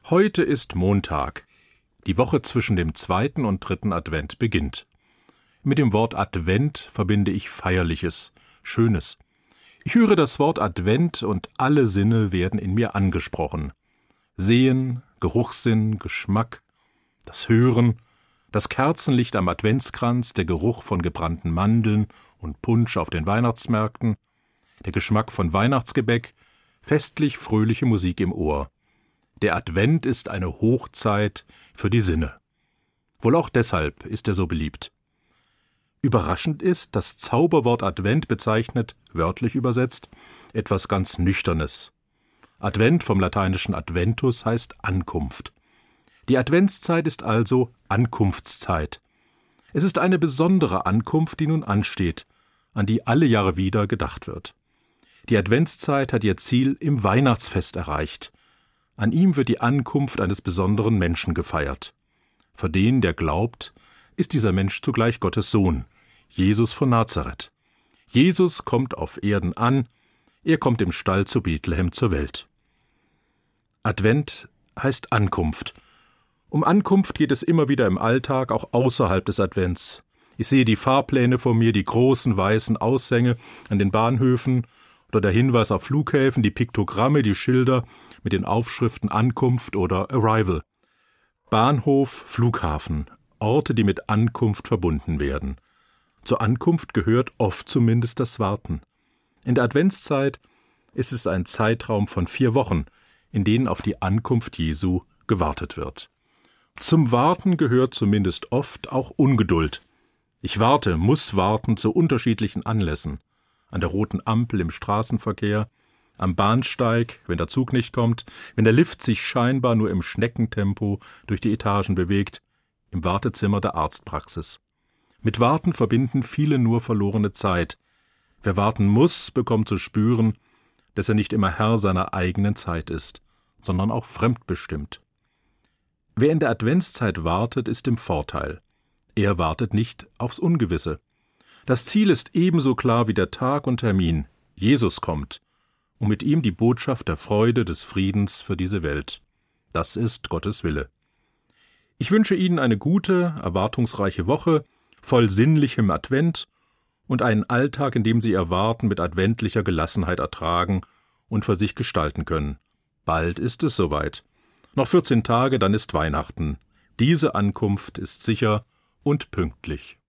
Heute ist Montag. Die Woche zwischen dem 2. und 3. Advent beginnt. Mit dem Wort Advent verbinde ich Feierliches, Schönes. Ich höre das Wort Advent und alle Sinne werden in mir angesprochen. Sehen, Geruchssinn, Geschmack, das Hören, das Kerzenlicht am Adventskranz, der Geruch von gebrannten Mandeln und Punsch auf den Weihnachtsmärkten, der Geschmack von Weihnachtsgebäck, festlich fröhliche Musik im Ohr. Der Advent ist eine Hochzeit für die Sinne. Wohl auch deshalb ist er so beliebt. Überraschend ist, das Zauberwort Advent bezeichnet, wörtlich übersetzt, etwas ganz Nüchternes. Advent vom lateinischen Adventus heißt Ankunft. Die Adventszeit ist also Ankunftszeit. Es ist eine besondere Ankunft, die nun ansteht, an die alle Jahre wieder gedacht wird. Die Adventszeit hat ihr Ziel im Weihnachtsfest erreicht. An ihm wird die Ankunft eines besonderen Menschen gefeiert. Für den, der glaubt, ist dieser Mensch zugleich Gottes Sohn, Jesus von Nazareth. Jesus kommt auf Erden an, er kommt im Stall zu Bethlehem zur Welt. Advent heißt Ankunft. Um Ankunft geht es immer wieder im Alltag, auch außerhalb des Advents. Ich sehe die Fahrpläne vor mir, die großen weißen Aushänge an den Bahnhöfen oder der Hinweis auf Flughäfen, die Piktogramme, die Schilder mit den Aufschriften Ankunft oder Arrival. Bahnhof, Flughafen, Orte, die mit Ankunft verbunden werden. Zur Ankunft gehört oft zumindest das Warten. In der Adventszeit ist es ein Zeitraum von 4 Wochen, in denen auf die Ankunft Jesu gewartet wird. Zum Warten gehört zumindest oft auch Ungeduld. Ich warte, muss warten zu unterschiedlichen Anlässen. An der roten Ampel im Straßenverkehr, am Bahnsteig, wenn der Zug nicht kommt, wenn der Lift sich scheinbar nur im Schneckentempo durch die Etagen bewegt, im Wartezimmer der Arztpraxis. Mit Warten verbinden viele nur verlorene Zeit. Wer warten muss, bekommt zu spüren, dass er nicht immer Herr seiner eigenen Zeit ist, sondern auch fremdbestimmt. Wer in der Adventszeit wartet, ist im Vorteil. Er wartet nicht aufs Ungewisse. Das Ziel ist ebenso klar wie der Tag und Termin. Jesus kommt, und mit ihm die Botschaft der Freude, des Friedens für diese Welt. Das ist Gottes Wille. Ich wünsche Ihnen eine gute, erwartungsreiche Woche, voll sinnlichem Advent und einen Alltag, in dem Sie Ihr Warten mit adventlicher Gelassenheit ertragen und für sich gestalten können. Bald ist es soweit. Noch 14 Tage, dann ist Weihnachten. Diese Ankunft ist sicher und pünktlich.